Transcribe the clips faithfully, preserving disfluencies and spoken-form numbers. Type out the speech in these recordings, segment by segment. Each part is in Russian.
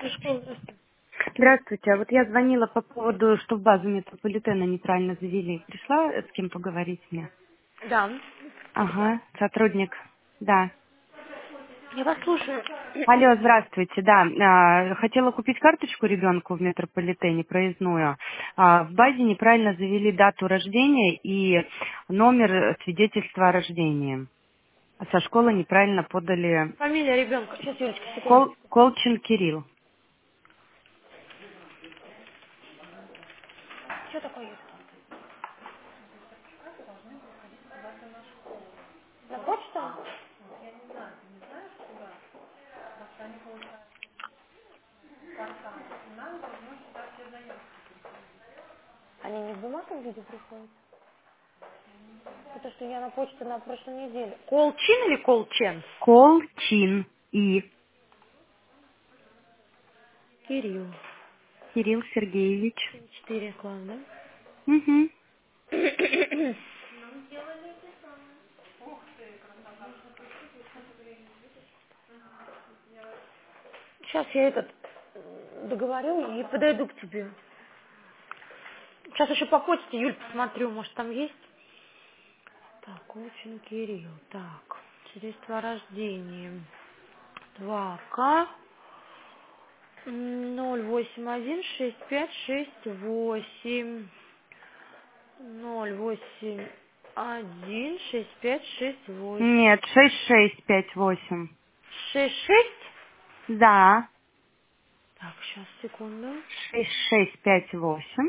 Директор школы, здравствуйте. Здравствуйте. А вот я звонила по поводу, что в базу метрополитена неправильно завели. Пришла э, с кем поговорить мне? Да. Это я. Ага, сотрудник. Да. Я вас слушаю. Алло, здравствуйте. Да, а, хотела купить карточку ребенку в метрополитене, проездную. А, в базе неправильно завели дату рождения и номер свидетельства о рождении. А со школы неправильно подали Фамилия ребенка. Сейчас, Юлечка, секунду. Кол- Колчин Кирилл. Что такое есть? На почту? Они не в бумажном виде приходят? Потому что я на почту на прошлой неделе. Колчин или Колчен? Колчин И. Кирилл. Кирилл Сергеевич. Четыре класс, да? Угу. Сейчас я этот м, договорю и подойду к тебе. Сейчас еще по почте, Юль, посмотрю, может там есть? Так, очень Кирилл. Так, свидетельство о рождении. два к ноль восемь один шесть пять шесть восемь ноль восемь один шесть пять шесть восемь Нет, шесть шесть пять восемь. шесть шесть. Да, Так, сейчас, секунду. шесть шесть пять восемь.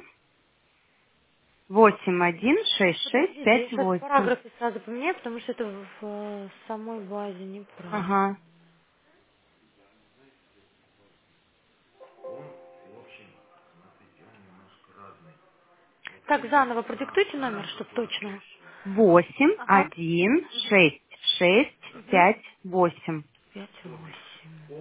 Восемь один шесть шесть Подождите, я пять сейчас восемь. параграфы сразу поменяю, потому что это в э, самой базе неправильно. Ага. Так, заново продиктуйте номер, чтобы точно. Восемь Ага. один шесть шесть Угу. пять восемь. Пять восемь.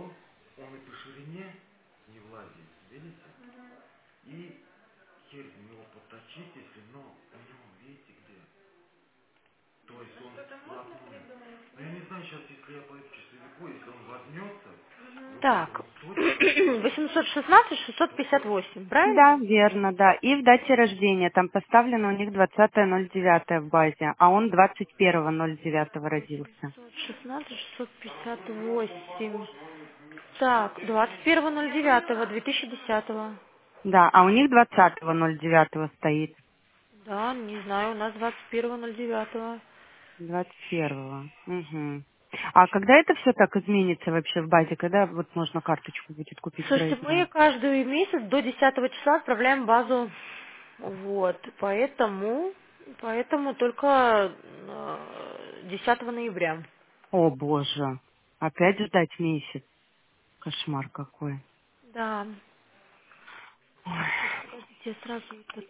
Так, восемьсот шестнадцать шестьсот пятьдесят восемь, правильно? Да, верно, да. И в дате рождения там поставлено у них двадцатое ноль девятое в базе, а он двадцать первого ноль девятого родился. восемьсот шестнадцать шестьсот пятьдесят восемь. Так, двадцать первого ноль девятого две тысячи десятого. Да, а у них двадцатого ноль девятого стоит. Да, не знаю, у нас двадцать первого ноль девятого. Двадцать первого. Угу. А когда это все так изменится вообще в базе? Когда вот можно карточку будет купить Слушайте, мы проездную? каждый месяц до десятого числа отправляем базу. Вот, поэтому, поэтому только э, десятого ноября. О боже, опять ждать месяц. Кошмар какой. Да. Ой. Сейчас, подождите, я сразу этот...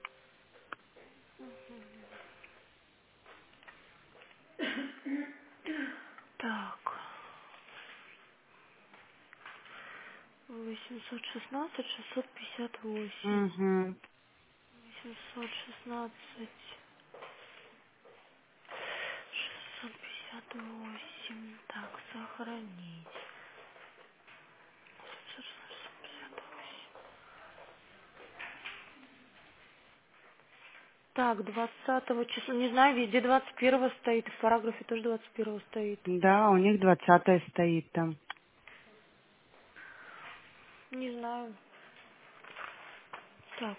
Так, восемьсот шестнадцать шестьсот пятьдесят восемь. Угу. восемьсот шестнадцать шестьсот пятьдесят восемь. Так, сохранить. восемьсот шестнадцать шестьсот пятьдесят восемь. Так, двадцатого числа, не знаю, везде двадцать первого стоит, и в параграфе тоже двадцать первого стоит. Да, у них двадцатое стоит там. Не знаю. Так.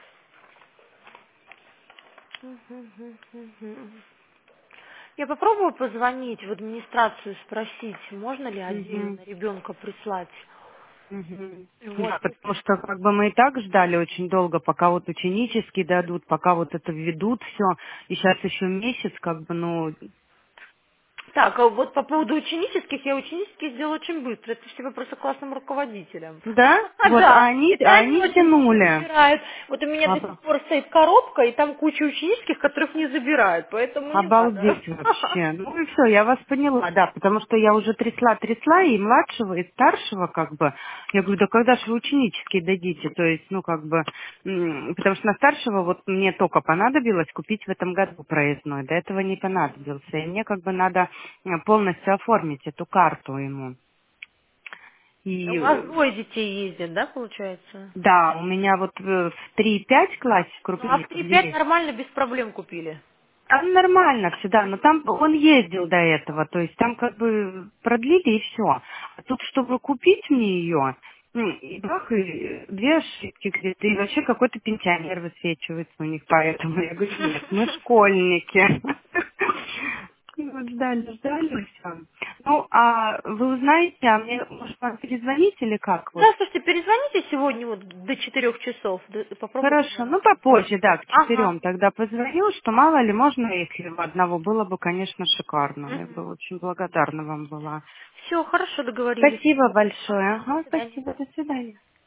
Мгм, мгм, мгм. Я попробую позвонить в администрацию, спросить, можно ли Угу. отдельно ребенка прислать. Угу. Вот. Да, потому что как бы мы и так ждали очень долго, пока вот ученический дадут, пока вот это введут все. И сейчас еще месяц, как бы, ну, Так, а вот по поводу ученических, я ученические сделала очень быстро. Это все вопрос о классным руководителям. да, вот, а Да, они, это а они они очень долго тянули. забирают. Вот у меня до А, сих пор стоит коробка, и там куча ученических, которых не забирают, поэтому не надо. Обалдеть вообще. Ну и все, я вас поняла, да, потому что я уже трясла, трясла, и младшего, и старшего, как бы. Я говорю, да когда же вы ученические дадите? То есть, ну, как бы, м, потому что на старшего вот мне только понадобилось купить в этом году проездной, до этого не понадобился. И мне как бы надо э, полностью оформить эту карту ему. У И вас э, двое детей ездят, да, получается? да, у меня вот э, в три-пять классе Ну, а в крупнейших три пять есть. нормально, без проблем купили. Там нормально всегда, но там он ездил до этого, то есть там как бы продлили и все. А тут, чтобы купить мне ее, и бах, и две ошибки, говорит, и вообще какой-то пенсионер высвечивается у них, поэтому я говорю, нет, мы школьники. И вот ждали, ждали, и все. Ну, а вы узнаете, а мне, может, вам перезвонить или как вот? Да, слушайте, перезвоните сегодня вот до четырех часов, да, и попробуйте Хорошо, на ну работу. попозже, да, к Ага. четырем тогда позвоню, что мало ли можно, если в одного было бы, конечно, шикарно. Я бы Угу. очень благодарна вам была. Все, хорошо, договорились. Спасибо большое. Ага, до Ага, свидания. спасибо, до свидания.